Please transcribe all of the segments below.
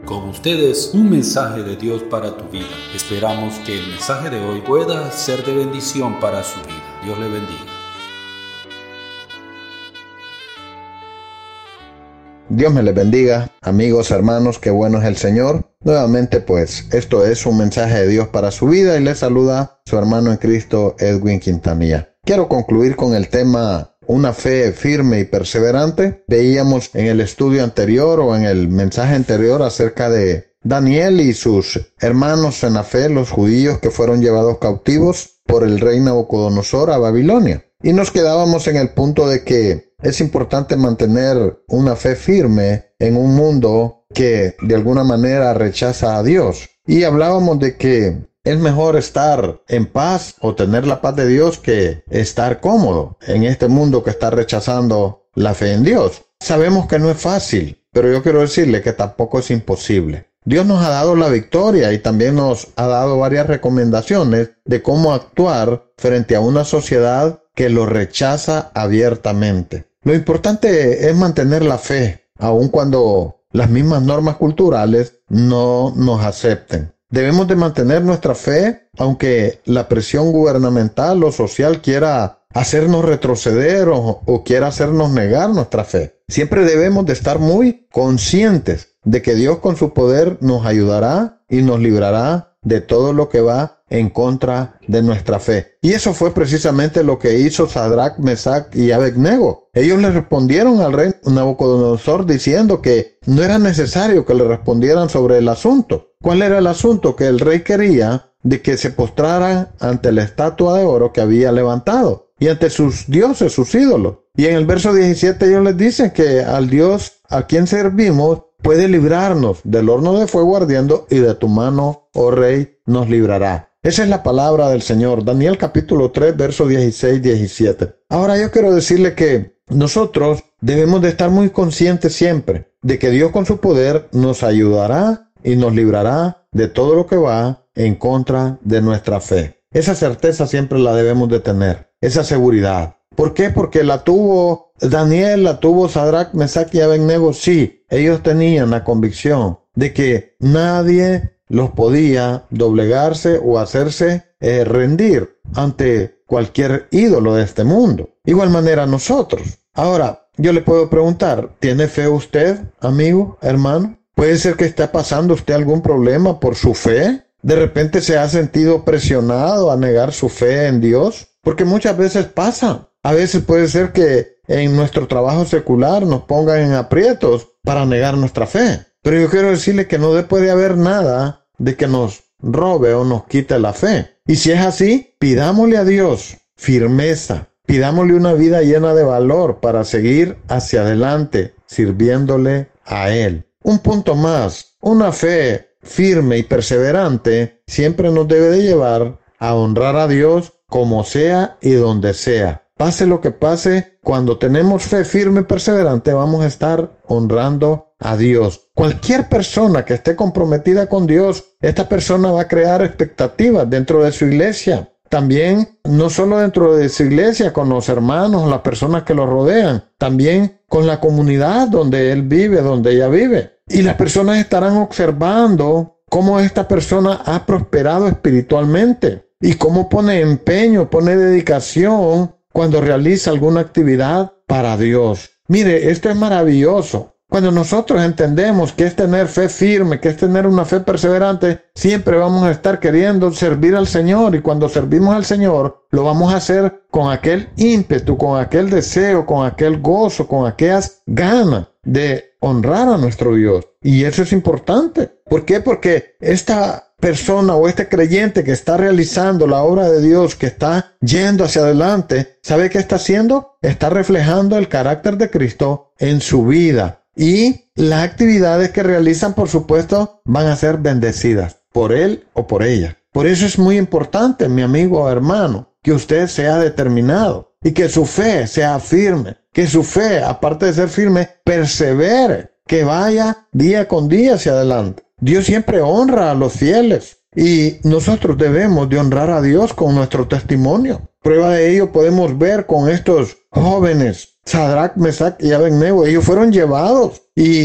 Con ustedes, un mensaje de Dios para tu vida. Esperamos que el mensaje de hoy pueda ser de bendición para su vida. Dios le bendiga. Dios me les bendiga, amigos, hermanos, qué bueno es el Señor. Nuevamente, pues, esto es un mensaje de Dios para su vida y les saluda su hermano en Cristo, Edwin Quintanilla. Quiero concluir con el tema una fe firme y perseverante. Veíamos en el estudio anterior o en el mensaje anterior acerca de Daniel y sus hermanos en la fe, los judíos que fueron llevados cautivos por el rey Nabucodonosor a Babilonia. Y nos quedábamos en el punto de que es importante mantener una fe firme en un mundo que de alguna manera rechaza a Dios. Y hablábamos de que es mejor estar en paz o tener la paz de Dios que estar cómodo en este mundo que está rechazando la fe en Dios. Sabemos que no es fácil, pero yo quiero decirle que tampoco es imposible. Dios nos ha dado la victoria y también nos ha dado varias recomendaciones de cómo actuar frente a una sociedad que lo rechaza abiertamente. Lo importante es mantener la fe, aun cuando las mismas normas culturales no nos acepten. Debemos de mantener nuestra fe, aunque la presión gubernamental o social quiera hacernos retroceder o quiera hacernos negar nuestra fe. Siempre debemos de estar muy conscientes de que Dios con su poder nos ayudará y nos librará de todo lo que va en contra de nuestra fe. Y eso fue precisamente lo que hizo Sadrach, Mesach y Abednego. Ellos le respondieron al rey Nabucodonosor diciendo que no era necesario que le respondieran sobre el asunto. ¿Cuál era el asunto? Que el rey quería de que se postraran ante la estatua de oro que había levantado y ante sus dioses, sus ídolos. Y en el verso 17 ellos les dicen que al Dios a quien servimos puede librarnos del horno de fuego ardiendo y de tu mano, oh rey, nos librará. Esa es la palabra del Señor. Daniel capítulo 3, verso 16-17. Ahora yo quiero decirle que nosotros debemos de estar muy conscientes siempre de que Dios con su poder nos ayudará y nos librará de todo lo que va en contra de nuestra fe. Esa certeza siempre la debemos de tener, esa seguridad. ¿Por qué? Porque la tuvo Daniel, la tuvo Sadrach, Mesach y Abednego. Sí, ellos tenían la convicción de que nadie los podía doblegarse o hacerse rendir ante cualquier ídolo de este mundo. Igual manera nosotros. Ahora, yo le puedo preguntar, ¿tiene fe usted, amigo, hermano? ¿Puede ser que esté pasando usted algún problema por su fe? ¿De repente se ha sentido presionado a negar su fe en Dios? Porque muchas veces pasa. A veces puede ser que en nuestro trabajo secular nos pongan en aprietos para negar nuestra fe. Pero yo quiero decirle que no puede haber nada de que nos robe o nos quite la fe. Y si es así, pidámosle a Dios firmeza. Pidámosle una vida llena de valor para seguir hacia adelante, sirviéndole a Él. Un punto más, una fe firme y perseverante siempre nos debe de llevar a honrar a Dios como sea y donde sea. Pase lo que pase, cuando tenemos fe firme y perseverante vamos a estar honrando a Dios. Cualquier persona que esté comprometida con Dios, esta persona va a crear expectativas dentro de su iglesia. También, no solo dentro de su iglesia, con los hermanos, las personas que lo rodean, también con la comunidad donde él vive, donde ella vive. Y las personas estarán observando cómo esta persona ha prosperado espiritualmente y cómo pone empeño, pone dedicación cuando realiza alguna actividad para Dios. Mire, esto es maravilloso. Cuando nosotros entendemos que es tener fe firme, que es tener una fe perseverante, siempre vamos a estar queriendo servir al Señor. Y cuando servimos al Señor, lo vamos a hacer con aquel ímpetu, con aquel deseo, con aquel gozo, con aquellas ganas de honrar a nuestro Dios. Y eso es importante. ¿Por qué? Porque esta persona o este creyente que está realizando la obra de Dios, que está yendo hacia adelante, ¿sabe qué está haciendo? Está reflejando el carácter de Cristo en su vida. Y las actividades que realizan, por supuesto, van a ser bendecidas por él o por ella. Por eso es muy importante, mi amigo o hermano, que usted sea determinado y que su fe sea firme. Que su fe, aparte de ser firme, persevere, que vaya día con día hacia adelante. Dios siempre honra a los fieles y nosotros debemos de honrar a Dios con nuestro testimonio. Prueba de ello podemos ver con estos jóvenes, Sadrach, Mesach y Abednego. Ellos fueron llevados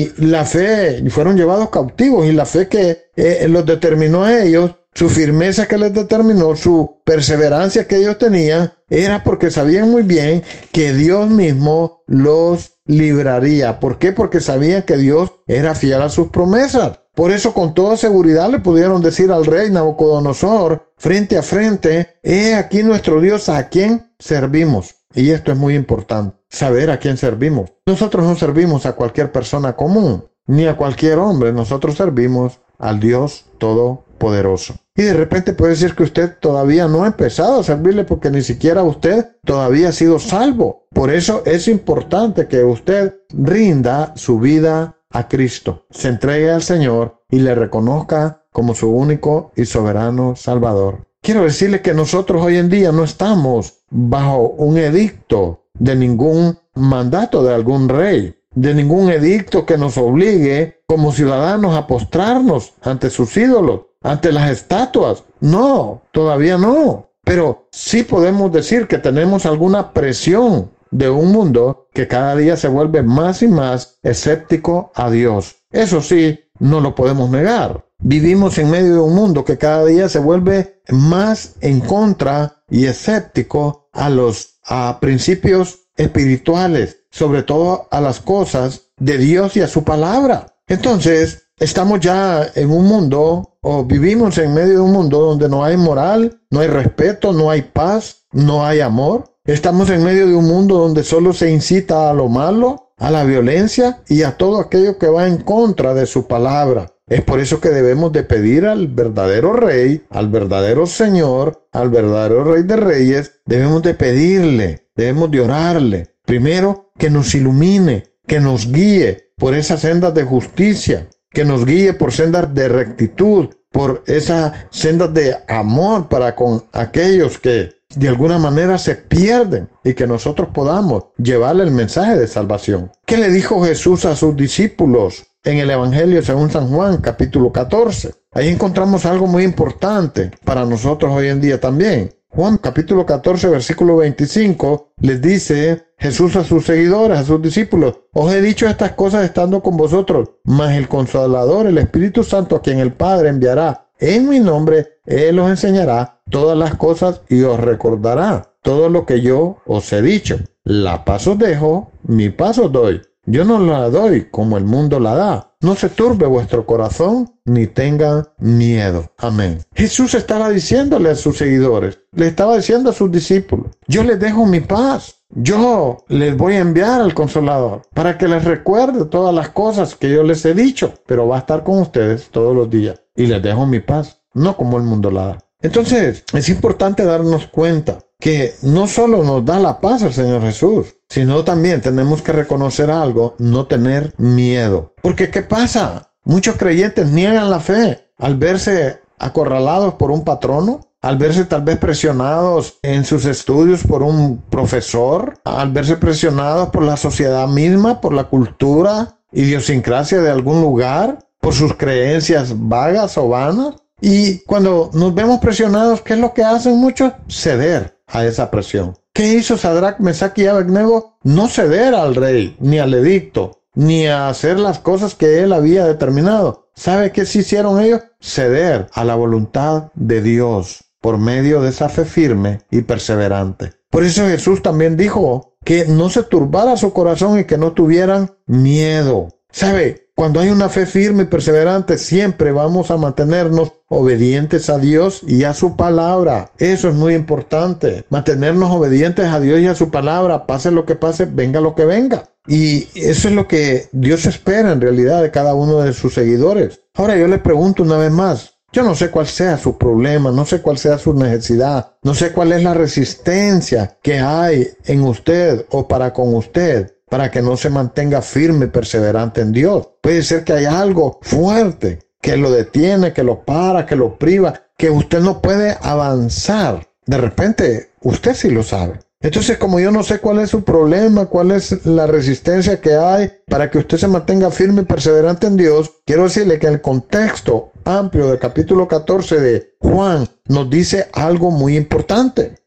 fueron llevados cautivos, y la fe que los determinó a ellos, su firmeza que les determinó, su perseverancia que ellos tenían, era porque sabían muy bien que Dios mismo los libraría. ¿Por qué? Porque sabían que Dios era fiel a sus promesas. Por eso con toda seguridad le pudieron decir al rey Nabucodonosor, frente a frente: he aquí nuestro Dios, a quien servimos. Y esto es muy importante, saber a quién servimos. Nosotros no servimos a cualquier persona común, ni a cualquier hombre. Nosotros servimos al Dios Todopoderoso. Y de repente puede decir que usted todavía no ha empezado a servirle, porque ni siquiera usted todavía ha sido salvo. Por eso es importante que usted rinda su vida a Cristo, se entregue al Señor y le reconozca como su único y soberano Salvador. Quiero decirle que nosotros hoy en día no estamos bajo un edicto de ningún mandato de algún rey, de ningún edicto que nos obligue como ciudadanos a postrarnos ante sus ídolos, ante las estatuas. No, todavía no. Pero sí podemos decir que tenemos alguna presión de un mundo que cada día se vuelve más y más escéptico a Dios. Eso sí, no lo podemos negar. Vivimos en medio de un mundo que cada día se vuelve más en contra y escéptico a los principios espirituales, sobre todo a las cosas de Dios y a su palabra. Entonces, estamos ya en un mundo, o vivimos en medio de un mundo donde no hay moral, no hay respeto, no hay paz, no hay amor. Estamos en medio de un mundo donde solo se incita a lo malo, a la violencia y a todo aquello que va en contra de su palabra. Es por eso que debemos de pedir al verdadero Rey, al verdadero Señor, al verdadero Rey de Reyes. Debemos de pedirle, debemos de orarle. Primero, que nos ilumine, que nos guíe por esas sendas de justicia, que nos guíe por sendas de rectitud, por esas sendas de amor para con aquellos que de alguna manera se pierden, y que nosotros podamos llevarle el mensaje de salvación. ¿Qué le dijo Jesús a sus discípulos en el Evangelio según San Juan, capítulo 14? Ahí encontramos algo muy importante para nosotros hoy en día también. Juan capítulo 14, versículo 25, les dice Jesús a sus seguidores, a sus discípulos: os he dicho estas cosas estando con vosotros, mas el Consolador, el Espíritu Santo, a quien el Padre enviará en mi nombre, Él os enseñará todas las cosas y os recordará todo lo que yo os he dicho. La paz os dejo, mi paz os doy. Yo no la doy como el mundo la da. No se turbe vuestro corazón, ni tenga miedo. Amén. Jesús estaba diciéndole a sus seguidores, le estaba diciendo a sus discípulos: yo les dejo mi paz. Yo les voy a enviar al Consolador para que les recuerde todas las cosas que yo les he dicho, pero va a estar con ustedes todos los días. Y les dejo mi paz, no como el mundo la da. Entonces, es importante darnos cuenta que no solo nos da la paz el Señor Jesús, sino también tenemos que reconocer algo: no tener miedo. Porque ¿qué pasa? Muchos creyentes niegan la fe al verse acorralados por un patrono, al verse tal vez presionados en sus estudios por un profesor, al verse presionados por la sociedad misma, por la cultura, idiosincrasia de algún lugar, por sus creencias vagas o vanas. Y cuando nos vemos presionados, ¿qué es lo que hacen muchos? Ceder a esa presión. ¿Qué hizo Sadrach, Mesach y Abednego? No ceder al rey, ni al edicto, ni a hacer las cosas que él había determinado. ¿Sabe qué sí hicieron ellos? Ceder a la voluntad de Dios por medio de esa fe firme y perseverante. Por eso Jesús también dijo que no se turbara su corazón y que no tuvieran miedo. ¿Sabe? Cuando hay una fe firme y perseverante, siempre vamos a mantenernos obedientes a Dios y a su palabra. Eso es muy importante. Mantenernos obedientes a Dios y a su palabra, pase lo que pase, venga lo que venga. Y eso es lo que Dios espera en realidad de cada uno de sus seguidores. Ahora yo le pregunto una vez más. Yo no sé cuál sea su problema, no sé cuál sea su necesidad, no sé cuál es la resistencia que hay en usted o para con usted, para que no se mantenga firme y perseverante en Dios. Puede ser que haya algo fuerte que lo detiene, que lo para, que lo priva, que usted no puede avanzar. De repente, usted sí lo sabe. Entonces, como yo no sé cuál es su problema, cuál es la resistencia que hay para que usted se mantenga firme y perseverante en Dios, quiero decirle que el contexto amplio del capítulo 14 de Juan nos dice algo muy importante.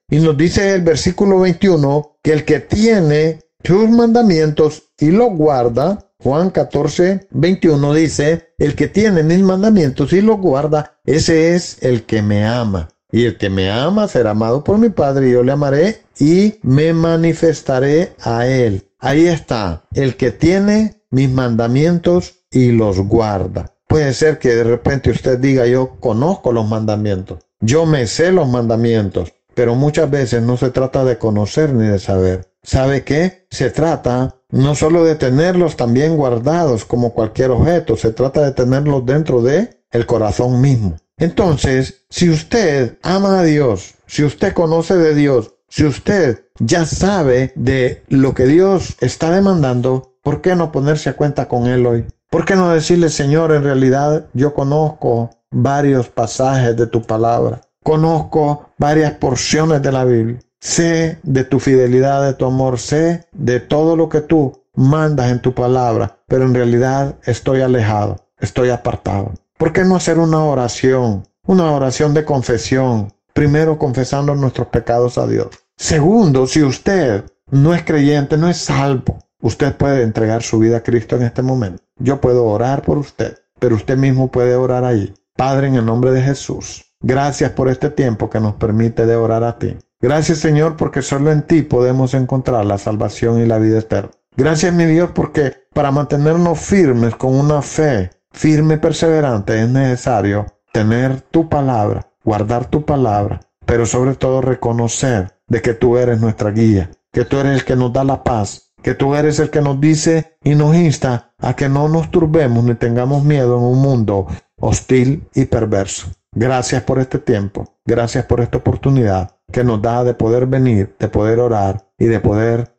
Y nos dice el versículo 21 que el que tiene sus mandamientos y los guarda, Juan 14, 21 dice, el que tiene mis mandamientos y los guarda, ese es el que me ama. Y el que me ama será amado por mi Padre, y yo le amaré y me manifestaré a él. Ahí está, el que tiene mis mandamientos y los guarda. Puede ser que de repente usted diga, yo conozco los mandamientos, yo me sé los mandamientos, pero muchas veces no se trata de conocer ni de saber. ¿Sabe qué? Se trata no solo de tenerlos también guardados como cualquier objeto, se trata de tenerlos dentro de el corazón mismo. Entonces, si usted ama a Dios, si usted conoce de Dios, si usted ya sabe de lo que Dios está demandando, ¿por qué no ponerse a cuenta con Él hoy? ¿Por qué no decirle, Señor, en realidad yo conozco varios pasajes de tu palabra, conozco varias porciones de la Biblia, sé de tu fidelidad, de tu amor, sé de todo lo que tú mandas en tu palabra, pero en realidad estoy alejado, estoy apartado? ¿Por qué no hacer una oración de confesión? Primero, confesando nuestros pecados a Dios. Segundo, si usted no es creyente, no es salvo, usted puede entregar su vida a Cristo en este momento. Yo puedo orar por usted, pero usted mismo puede orar ahí. Padre, en el nombre de Jesús, gracias por este tiempo que nos permite de orar a ti. Gracias, Señor, porque solo en ti podemos encontrar la salvación y la vida eterna. Gracias, mi Dios, porque para mantenernos firmes con una fe firme y perseverante es necesario tener tu palabra, guardar tu palabra, pero sobre todo reconocer de que tú eres nuestra guía, que tú eres el que nos da la paz, que tú eres el que nos dice y nos insta a que no nos turbemos ni tengamos miedo en un mundo hostil y perverso. Gracias por este tiempo, gracias por esta oportunidad que nos da de poder venir, de poder orar y de poder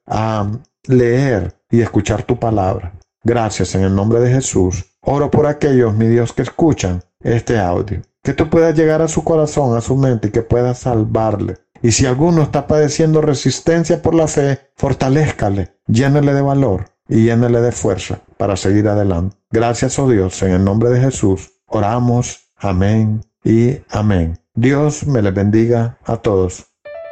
leer y escuchar tu palabra. Gracias en el nombre de Jesús. Oro por aquellos, mi Dios, que escuchan este audio, que tú puedas llegar a su corazón, a su mente y que puedas salvarle. Y si alguno está padeciendo resistencia por la fe, fortalézcale, llénele de valor y llénele de fuerza para seguir adelante. Gracias, oh Dios, en el nombre de Jesús. Oramos. Amén y amén. Dios me les bendiga a todos.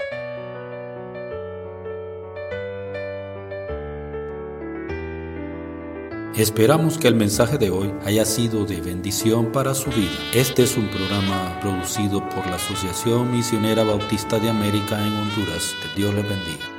Esperamos que el mensaje de hoy haya sido de bendición para su vida. Este es un programa producido por la Asociación Misionera Bautista de América en Honduras. Que Dios les bendiga.